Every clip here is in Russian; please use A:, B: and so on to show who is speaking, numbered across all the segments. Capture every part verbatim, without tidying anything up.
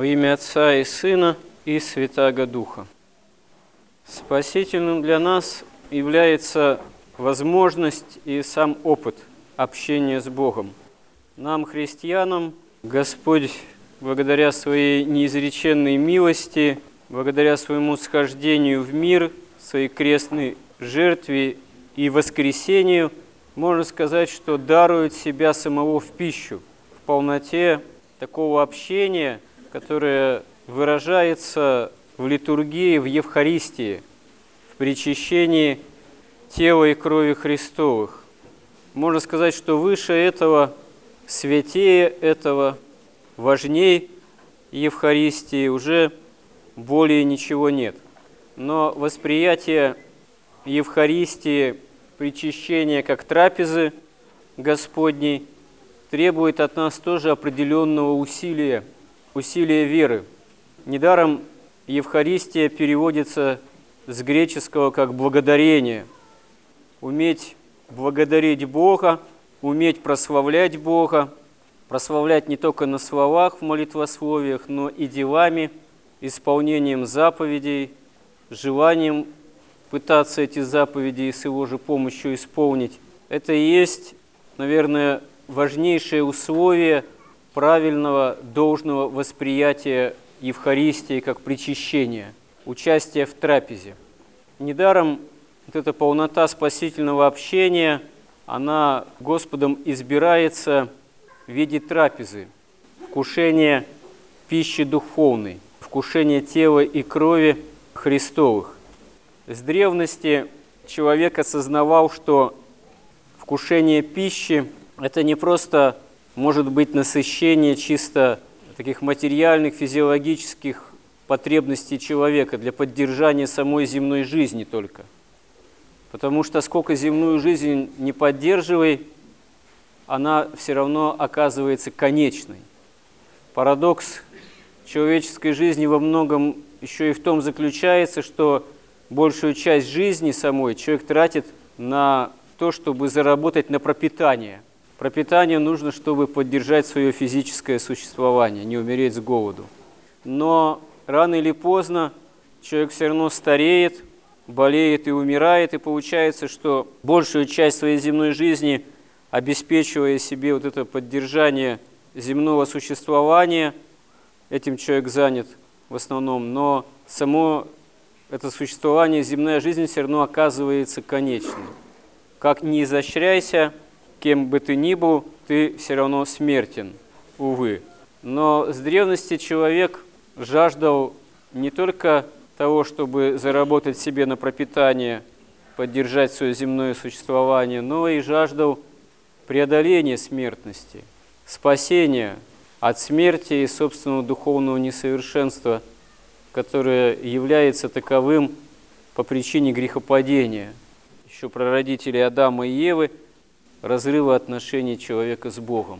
A: Во имя Отца и Сына и Святаго Духа. Спасительным для нас является возможность и сам опыт общения с Богом. Нам, христианам, Господь, благодаря Своей неизреченной милости, благодаря Своему схождению в мир, Своей крестной жертве и воскресению, можно сказать, что дарует себя самого в пищу, в полноте такого общения, которое выражается в литургии, в Евхаристии, в причащении тела и крови Христовых. Можно сказать, что выше этого, святее этого, важней Евхаристии уже более ничего нет. Но восприятие Евхаристии, причащения как трапезы Господней требует от нас тоже определенного усилия, усилия веры. Недаром Евхаристия переводится с греческого как «благодарение». Уметь благодарить Бога, уметь прославлять Бога, прославлять не только на словах в молитвословиях, но и делами, исполнением заповедей, желанием пытаться эти заповеди с Его же помощью исполнить. Это и есть, наверное, важнейшее условие правильного, должного восприятия Евхаристии как причащения, участия в трапезе. Недаром вот эта полнота спасительного общения, она Господом избирается в виде трапезы, вкушения пищи духовной, вкушения тела и крови Христовых. С древности человек осознавал, что вкушение пищи – это не просто может быть насыщение чисто таких материальных, физиологических потребностей человека для поддержания самой земной жизни только. Потому что сколько земную жизнь не поддерживай, она все равно оказывается конечной. Парадокс человеческой жизни во многом еще и в том заключается, что большую часть жизни самой человек тратит на то, чтобы заработать на пропитание. Пропитание нужно, чтобы поддержать свое физическое существование, не умереть с голоду. Но рано или поздно человек все равно стареет, болеет и умирает, и получается, что большую часть своей земной жизни, обеспечивая себе вот это поддержание земного существования, этим человек занят в основном, но само это существование, земная жизнь все равно оказывается конечной. Как ни изощряйся, кем бы ты ни был, ты все равно смертен, увы. Но с древности человек жаждал не только того, чтобы заработать себе на пропитание, поддержать свое земное существование, но и жаждал преодоления смертности, спасения от смерти и собственного духовного несовершенства, которое является таковым по причине грехопадения, еще прародителей Адама и Евы, разрыва отношений человека с Богом.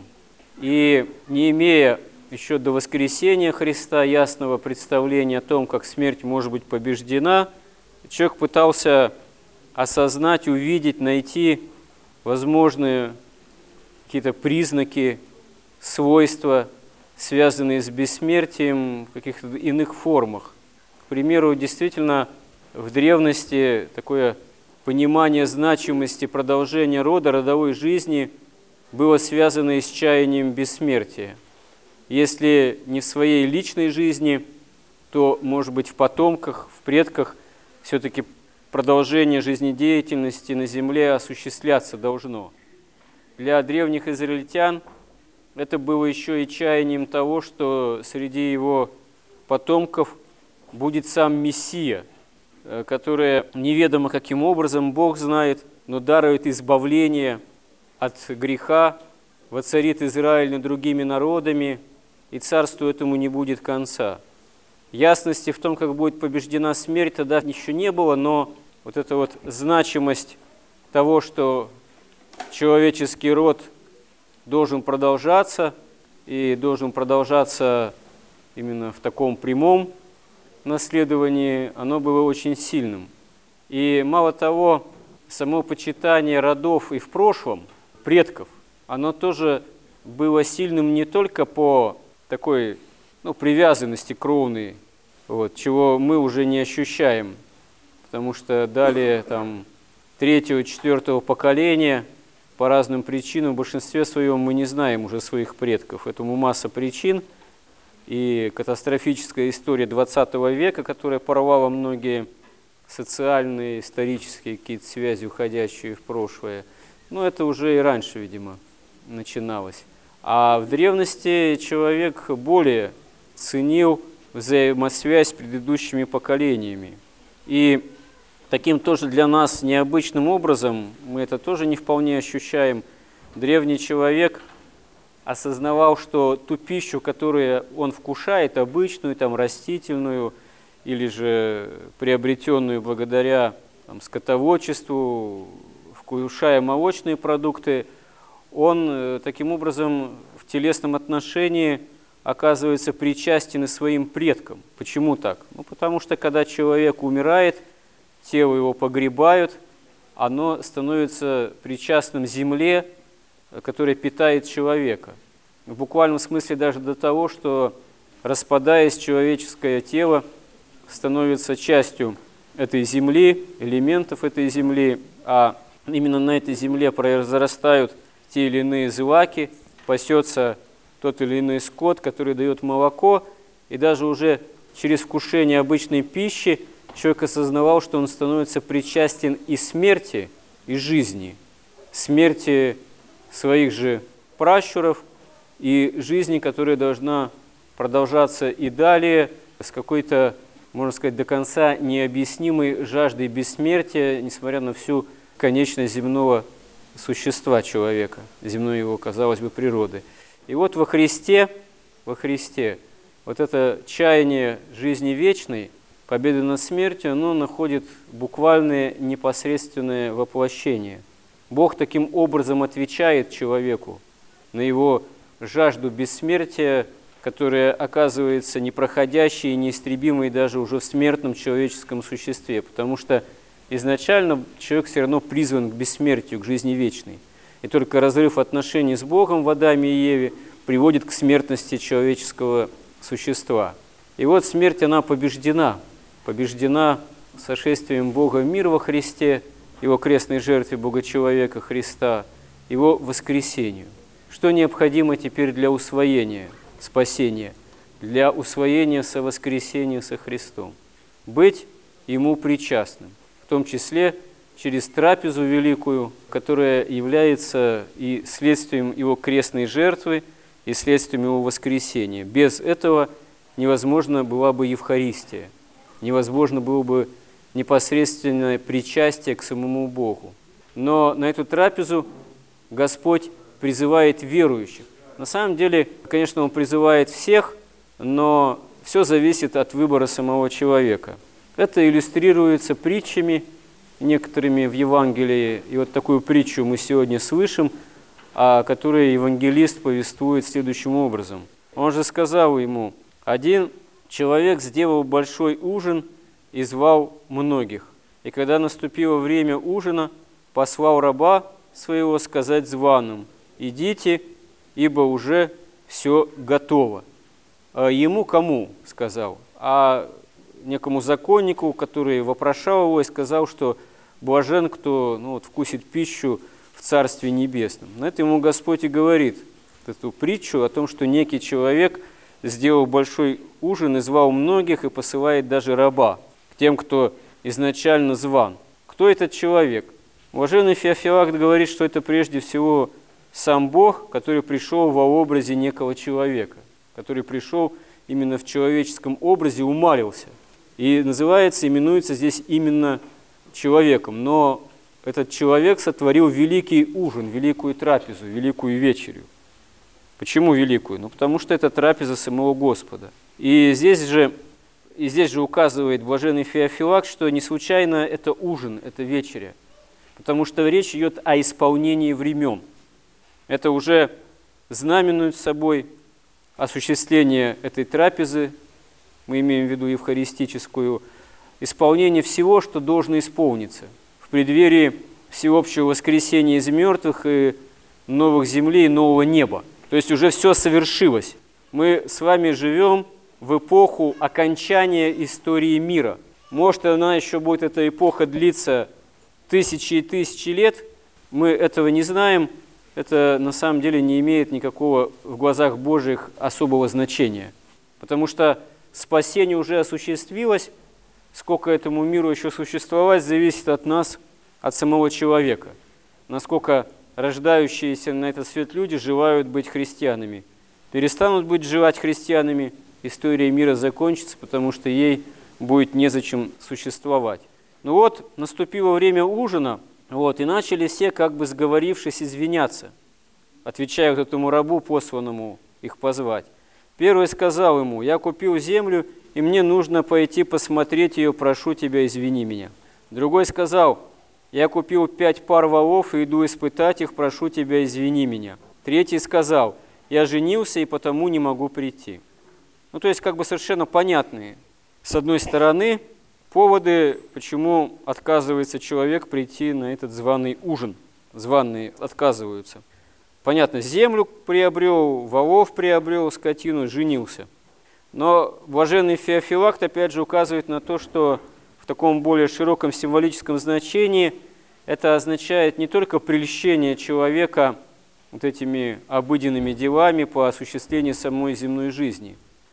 A: И не имея еще до воскресения Христа ясного представления о том, как смерть может быть побеждена, человек пытался осознать, увидеть, найти возможные какие-то признаки, свойства, связанные с бессмертием в каких-то иных формах. К примеру, действительно, в древности такое понимание значимости продолжения рода, родовой жизни было связано и с чаянием бессмертия. Если не в своей личной жизни, то, может быть, в потомках, в предках все-таки продолжение жизнедеятельности на земле осуществляться должно. Для древних израильтян это было еще и чаянием того, что среди его потомков будет сам Мессия, которое неведомо каким образом, Бог знает, но дарует избавление от греха, воцарит Израиль над другими народами, и царству этому не будет конца. Ясности в том, как будет побеждена смерть, тогда еще не было, но вот эта вот значимость того, что человеческий род должен продолжаться, и должен продолжаться именно в таком прямом наследовании, оно было очень сильным. И мало того, само почитание родов и в прошлом, предков, оно тоже было сильным не только по такой ну, привязанности кровной, вот, чего мы уже не ощущаем, потому что далее там третьего, четвертого поколения по разным причинам, в большинстве своем мы не знаем уже своих предков. Этому масса причин, и катастрофическая история двадцатого века, которая порвала многие социальные, исторические какие-то связи, уходящие в прошлое, ну, это уже и раньше, видимо, начиналось. А в древности человек более ценил взаимосвязь с предыдущими поколениями. И таким тоже для нас необычным образом, мы это тоже не вполне ощущаем, древний человек осознавал, что ту пищу, которую он вкушает, обычную, там, растительную, или же приобретенную благодаря там, скотоводчеству, вкушая молочные продукты, он таким образом в телесном отношении оказывается причастен и своим предкам. Почему так? Ну, потому что когда человек умирает, тело его погребают, оно становится причастным земле, которая питает человека. В буквальном смысле даже до того, что, распадаясь, человеческое тело становится частью этой земли, элементов этой земли, а именно на этой земле произрастают те или иные злаки, пасется тот или иной скот, который дает молоко, и даже уже через вкушение обычной пищи человек осознавал, что он становится причастен и смерти, и жизни, смерти своих же пращуров, и жизни, которая должна продолжаться и далее с какой-то, можно сказать, до конца необъяснимой жаждой бессмертия, несмотря на всю конечность земного существа человека, земной его, казалось бы, природы. И вот во Христе, во Христе вот это чаяние жизни вечной, победы над смертью, оно находит буквальное непосредственное воплощение. Бог таким образом отвечает человеку на его жажду бессмертия, которая оказывается непроходящей и неистребимой даже уже в смертном человеческом существе, потому что изначально человек все равно призван к бессмертию, к жизни вечной. И только разрыв отношений с Богом в Адаме и Еве приводит к смертности человеческого существа. И вот смерть, она побеждена, побеждена сошествием Бога в мир во Христе, Его крестной жертве Бога-человека Христа, Его воскресению. Что необходимо теперь для усвоения спасения, для усвоения совоскресения со Христом? Быть Ему причастным, в том числе через трапезу великую, которая является и следствием Его крестной жертвы, и следствием Его воскресения. Без этого невозможно была бы Евхаристия, невозможно было бы непосредственное причастие к самому Богу. Но на эту трапезу Господь призывает верующих. На самом деле, конечно, Он призывает всех, но все зависит от выбора самого человека. Это иллюстрируется притчами, некоторыми в Евангелии. И вот такую притчу мы сегодня слышим, о которой евангелист повествует следующим образом. Он же сказал ему: «Один человек сделал большой ужин и звал многих. И когда наступило время ужина, послал раба своего сказать званым: идите, ибо уже все готово». А ему кому сказал? А некому законнику, который вопрошал его и сказал, что блажен, кто ну, вот, вкусит пищу в Царстве Небесном. На это ему Господь и говорит эту притчу о том, что некий человек сделал большой ужин и звал многих, и посылает даже раба к тем, кто изначально зван. Кто этот человек? Блаженный Феофилакт говорит, что это прежде всего сам Бог, который пришел во образе некого человека, который пришел именно в человеческом образе, умалился. И называется, именуется здесь именно человеком. Но этот человек сотворил великий ужин, великую трапезу, великую вечерю. Почему великую? Ну, потому что это трапеза самого Господа. И здесь же, и здесь же указывает блаженный Феофилакт, что не случайно это ужин, это вечеря, потому что речь идет о исполнении времен. Это уже знаменует собой осуществление этой трапезы, мы имеем в виду евхаристическую, исполнение всего, что должно исполниться в преддверии всеобщего воскресения из мертвых и новых землей и нового неба. То есть уже все совершилось. Мы с вами живем в эпоху окончания истории мира. Может, она еще будет, эта эпоха, длиться тысячи и тысячи лет, мы этого не знаем, это на самом деле не имеет никакого в глазах Божьих особого значения, потому что спасение уже осуществилось, сколько этому миру еще существовать, зависит от нас, от самого человека, насколько рождающиеся на этот свет люди желают быть христианами. Перестанут быть желать христианами, история мира закончится, потому что ей будет незачем существовать. Ну вот, наступило время ужина, вот, и начали все, как бы сговорившись, извиняться, отвечая вот этому рабу, посланному их позвать. Первый сказал ему: «Я купил землю, и мне нужно пойти посмотреть ее, прошу тебя, извини меня». Другой сказал: «Я купил пять пар волов и иду испытать их, прошу тебя, извини меня». Третий сказал: «Я женился и потому не могу прийти». Ну, то есть, как бы совершенно понятные, с одной стороны, поводы, почему отказывается человек прийти на этот званый ужин. Званые отказываются. Понятно, землю приобрел, волов приобрел, скотину, женился. Но блаженный Феофилакт опять же указывает на то, что в таком более широком символическом значении это означает не только прельщение человека вот этими обыденными делами по осуществлению самой земной жизни.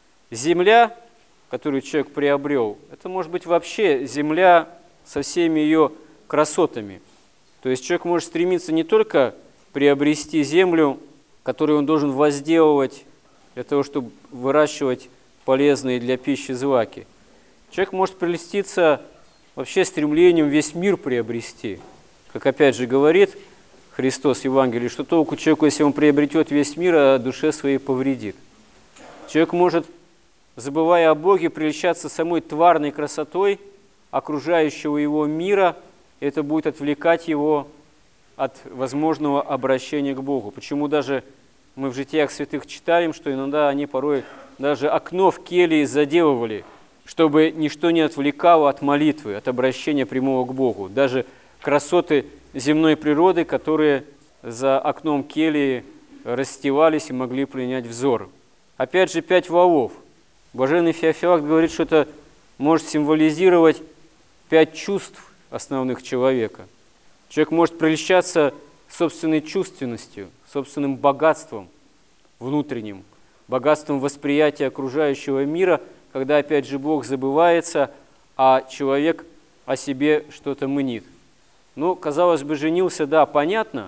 A: Земля, которую человек приобрел, это может быть вообще земля со всеми ее красотами. То есть человек может стремиться не только приобрести землю, которую он должен возделывать для того, чтобы выращивать полезные для пищи злаки. Человек может прельститься вообще стремлением весь мир приобрести. Как опять же говорит Христос в Евангелии, что толку человеку, если он приобретет весь мир, а душе своей повредит. Человек может, забывая о Боге, прельщаться самой тварной красотой окружающего его мира, и это будет отвлекать его от возможного обращения к Богу. Почему даже мы в житиях святых читаем, что иногда они порой даже окно в келье заделывали, чтобы ничто не отвлекало от молитвы, от обращения прямого к Богу. Даже красоты земной природы, которые за окном кельи расстилались и могли принять взор. Опять же, пять волов. Блаженный Феофилакт говорит, что это может символизировать пять чувств основных человека. Человек может прельщаться собственной чувственностью, собственным богатством внутренним, богатством восприятия окружающего мира, когда, опять же, Бог забывается, а человек о себе что-то мнит. Ну, казалось бы, женился, да, понятно,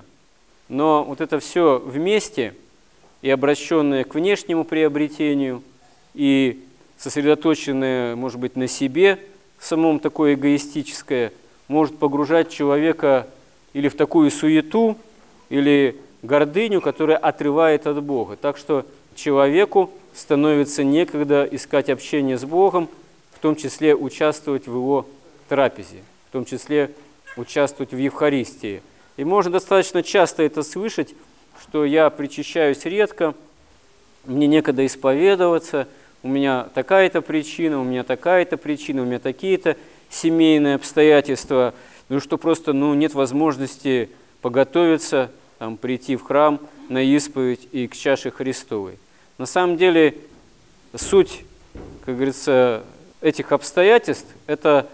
A: но вот это все вместе, и обращенное к внешнему приобретению, и сосредоточенное, может быть, на себе, самом такое эгоистическое, может погружать человека или в такую суету, или гордыню, которая отрывает от Бога. Так что человеку становится некогда искать общение с Богом, в том числе участвовать в Его трапезе, в том числе участвовать в Евхаристии. И можно достаточно часто это слышать, что я причащаюсь редко, мне некогда исповедоваться, у меня такая-то причина, у меня такая-то причина, у меня такие-то семейные обстоятельства, ну что просто ну, нет возможности поготовиться, там, прийти в храм на исповедь и к чаше Христовой. На самом деле суть, как говорится, этих обстоятельств – это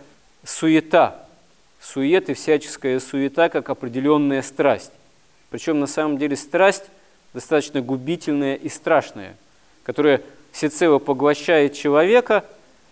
A: суета, сует и всяческая суета, как определенная страсть. Причем на самом деле страсть достаточно губительная и страшная, которая всецело поглощает человека,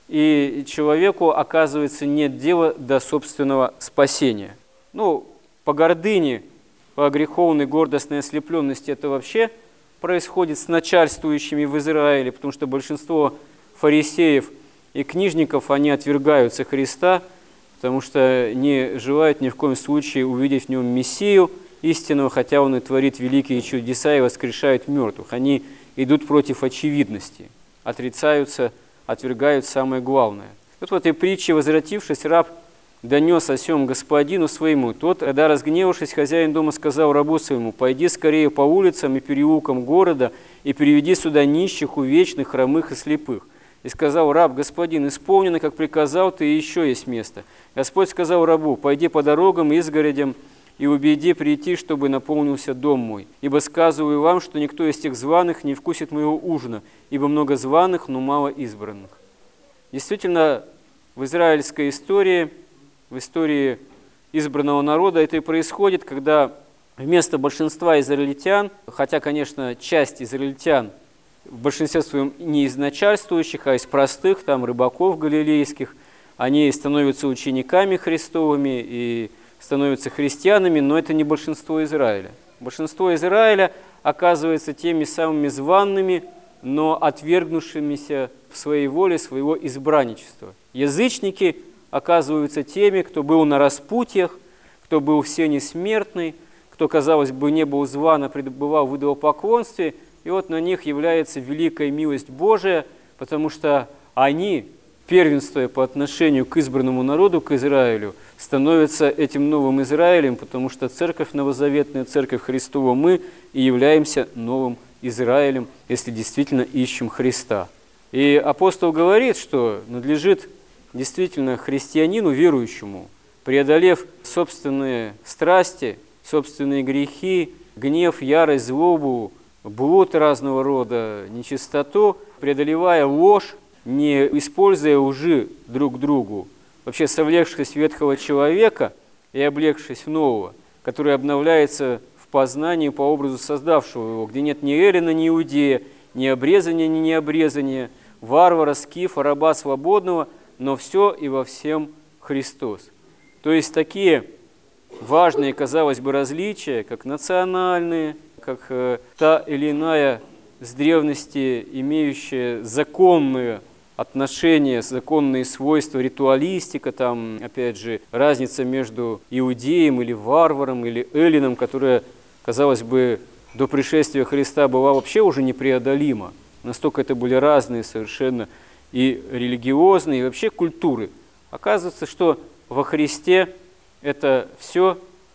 A: и человеку, оказывается, нет дела до собственного спасения. Ну, по гордыне, по греховной гордостной ослепленности это вообще происходит с начальствующими в Израиле, потому что большинство фарисеев и книжников, они отвергаются Христа, потому что не желают ни в коем случае увидеть в нем Мессию истинного, хотя он и творит великие чудеса и воскрешает мертвых. Они идут против очевидности, отрицаются, отвергают самое главное. Вот в этой притче, возвратившись, раб донес о сем господину своему. Тот, когда разгневавшись, хозяин дома сказал рабу своему: «Пойди скорее по улицам и переулкам города и приведи сюда нищих, увечных, хромых и слепых». И сказал раб: «Господин, исполнено, как приказал ты, и еще есть место». Господь сказал рабу: «Пойди по дорогам и изгородям и убеди прийти, чтобы наполнился дом мой. Ибо сказываю вам, что никто из тех званых не вкусит моего ужина, ибо много званых, но мало избранных». Действительно, в израильской истории, в истории избранного народа это и происходит, когда вместо большинства израильтян, хотя, конечно, часть израильтян, в большинстве своем не из начальствующих, а из простых, там, рыбаков галилейских, они становятся учениками Христовыми и становятся христианами, но это не большинство Израиля. Большинство Израиля оказывается теми самыми званными, но отвергнувшимися в своей воле своего избранничества. Язычники оказываются теми, кто был на распутьях, кто был все несмертный, кто, казалось бы, не был зван, а пребывал в идолопоклонстве, и вот на них является великая милость Божия, потому что они, первенствуя по отношению к избранному народу, к Израилю, становятся этим новым Израилем, потому что Церковь Новозаветная, Церковь Христова, мы и являемся новым Израилем, если действительно ищем Христа. И апостол говорит, что надлежит действительно христианину, верующему, преодолев собственные страсти, собственные грехи, гнев, ярость, злобу, блуд разного рода, нечистоту, преодолевая ложь, не используя лжи друг к другу, вообще совлекшись ветхого человека и облегшись в нового, который обновляется в познании по образу создавшего его, где нет ни эллина, ни иудея, ни обрезания, ни необрезания, варвара, скифа, раба свободного, но все и во всем Христос. То есть такие важные, казалось бы, различия, как национальные, как э, та или иная с древности имеющая законные отношения, законные свойства, ритуалистика, там, опять же, разница между иудеем или варваром, или эллином, которая, казалось бы, до пришествия Христа была вообще уже непреодолима. Настолько это были разные совершенно и религиозные, и вообще культуры. Оказывается, что во Христе это все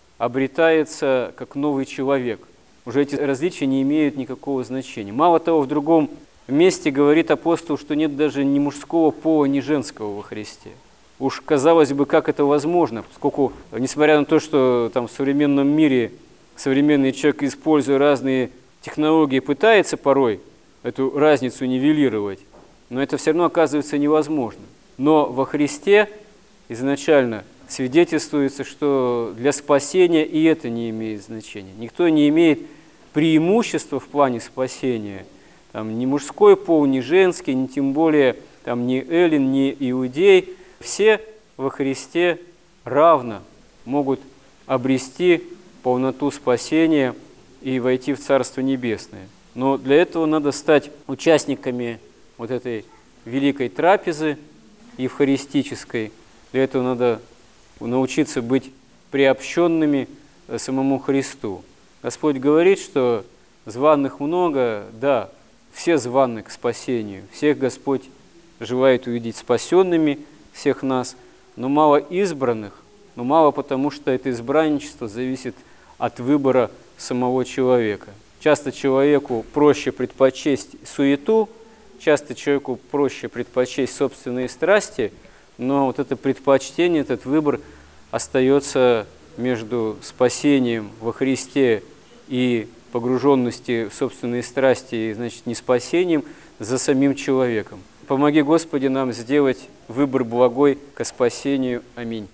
A: обретается как новый человек. Уже эти различия не имеют никакого значения. Мало того, в другом месте говорит апостол, что нет даже ни мужского пола, ни женского во Христе. Уж казалось бы, как это возможно, поскольку, несмотря на то, что там в современном мире современный человек, используя разные технологии, пытается порой эту разницу нивелировать, но это все равно оказывается невозможно. Но во Христе изначально свидетельствуется, что для спасения и это не имеет значения. Никто не имеет преимущества в плане спасения. Там, ни мужской пол, ни женский, ни тем более там, ни эллин, ни иудей. Все во Христе равно могут обрести полноту спасения и войти в Царство Небесное. Но для этого надо стать участниками вот этой великой трапезы евхаристической. Для этого надо научиться быть приобщенными самому Христу. Господь говорит, что званых много, да, все званы к спасению, всех Господь желает увидеть спасенными, всех нас, но мало избранных, но мало потому, что это избранничество зависит от выбора самого человека. Часто человеку проще предпочесть суету, часто человеку проще предпочесть собственные страсти, но вот это предпочтение, этот выбор остается между спасением во Христе и погруженности в собственные страсти, и, значит, не спасением, за самим человеком. Помоги, Господи, нам сделать выбор благой ко спасению. Аминь.